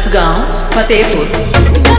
हथगांव फतेहपुर।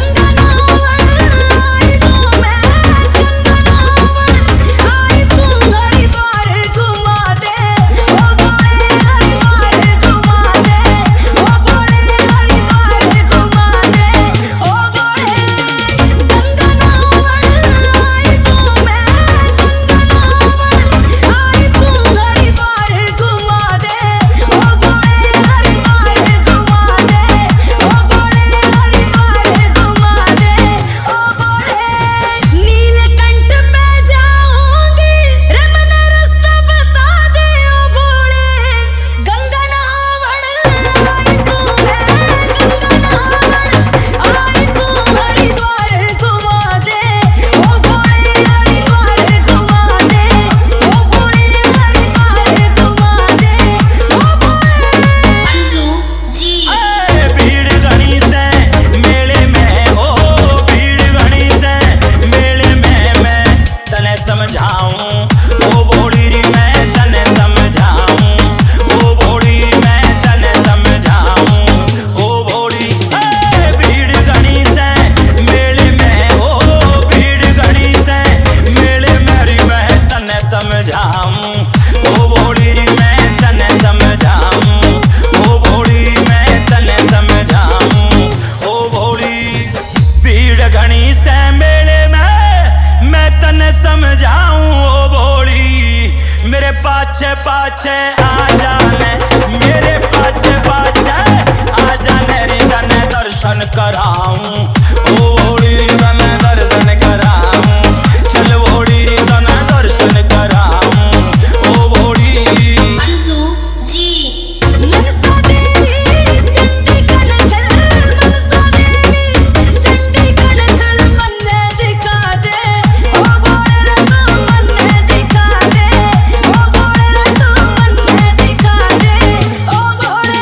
पाछे पाछे आ जाने मेरे पाछे पाछे आ जाने रे तने दर्शन कराऊं ओ भोली तने दर्शन कराऊं चल भोली तने दर्शन कराऊं ओ भोली। अंजू जी मनसा देवी चंडी कनकल मनसा देवी चंडी कनकल मन्ने दिखा दे ओ भोले तू मन्ने दिखा दे ओ भोले तू मन्ने दिखा दे ओ भोले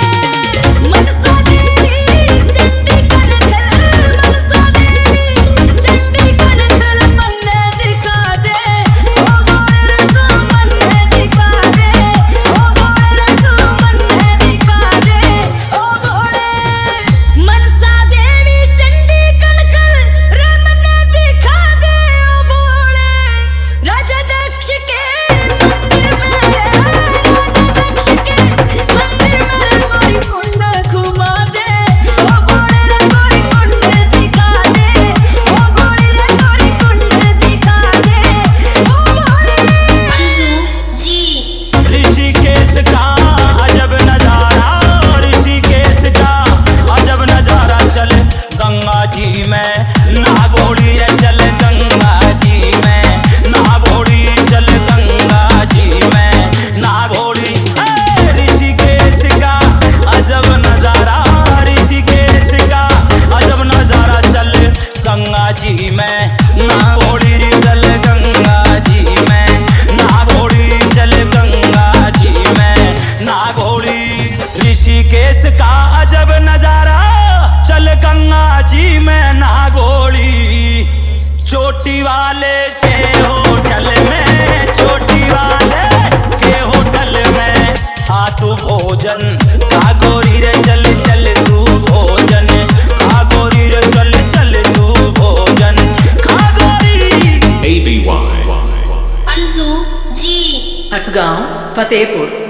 मनसा देवी चंडी कनकल मनसा देवी चंडी कनकल मन्ने दिखा दे ओ भोले तू मन्ने दिखा दे ओ भोले तू मन्ने दिखा दे ओ भोले मनसा देवी चंडी कनकल रे मन्ने दिखा दे ओ भोले राजा दक्ष के मंदिर में राजा दक्ष के मंदिर में कोई कुंड घुमा दे ओ भोले रे कोई कुंड दिखा दे ओ भोले रे कोई कुंड दिखा दे ओ भोले। अंजू जी ऋषिकेश का अजब नजारा ऋषिकेश का अजब नजारा चल गंगा जी में ना घोड़ी रे चल गंगा जी में ना घोड़ी चल गंगा जी में ना घोड़ी ऋषिकेश का अजब नजारा ऋषिकेश का अजब नजारा चल गंगा जी में ना घोड़ी रे चल गंगा जी में ना घोड़ी चल गंगा जी में ना घोड़ी ऋषिकेश का अजब नजारा चल गंगा जी में ना घोड़ी चोटी वाले के होटल में चोटी वाले के होटल में आ तू भोजन का गोरी रे चल चल तू भोजन का गोरी रे चल चल तू भोजन का गोरी। अंजू जी हथगांव फतेहपुर।